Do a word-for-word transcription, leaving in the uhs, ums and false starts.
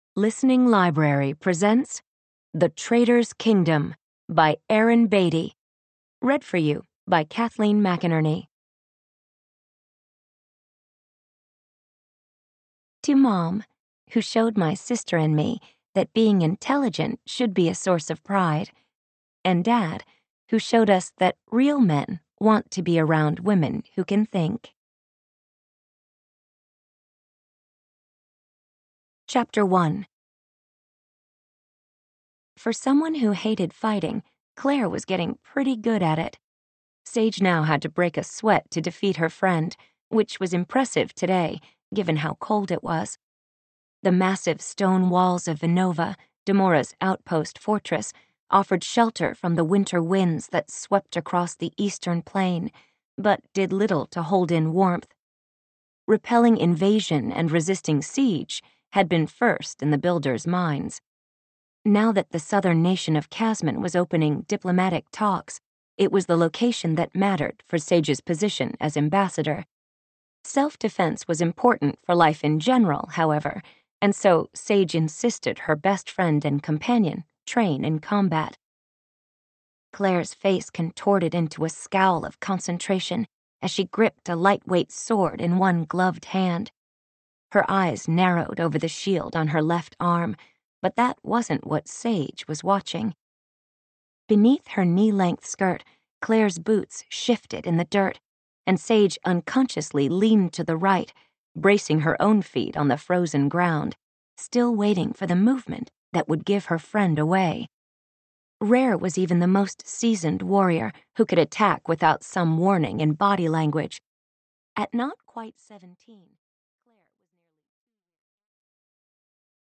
Listening Library presents The Traitor's Kingdom by Aaron Beatty. Read for you by Kathleen McInerney. To Mom, who showed my sister and me that being intelligent should be a source of pride, and Dad, who showed us that real men want to be around women who can think. Chapter one. For someone who hated fighting, Claire was getting pretty good at it. Sage now had to break a sweat to defeat her friend, which was impressive today, given how cold it was. The massive stone walls of Vinova, Demora's outpost fortress, offered shelter from the winter winds that swept across the eastern plain, but did little to hold in warmth. Repelling invasion and resisting siege had been first in the builders' minds. Now that the southern nation of Casmen was opening diplomatic talks, it was the location that mattered for Sage's position as ambassador. Self-defense was important for life in general, however, and so Sage insisted her best friend and companion train in combat. Claire's face contorted into a scowl of concentration as she gripped a lightweight sword in one gloved hand. Her eyes narrowed over the shield on her left arm, but that wasn't what Sage was watching. Beneath her knee-length skirt, Claire's boots shifted in the dirt, and Sage unconsciously leaned to the right, bracing her own feet on the frozen ground, still waiting for the movement that would give her friend away. Rare was even the most seasoned warrior who could attack without some warning in body language. At not quite seventeen,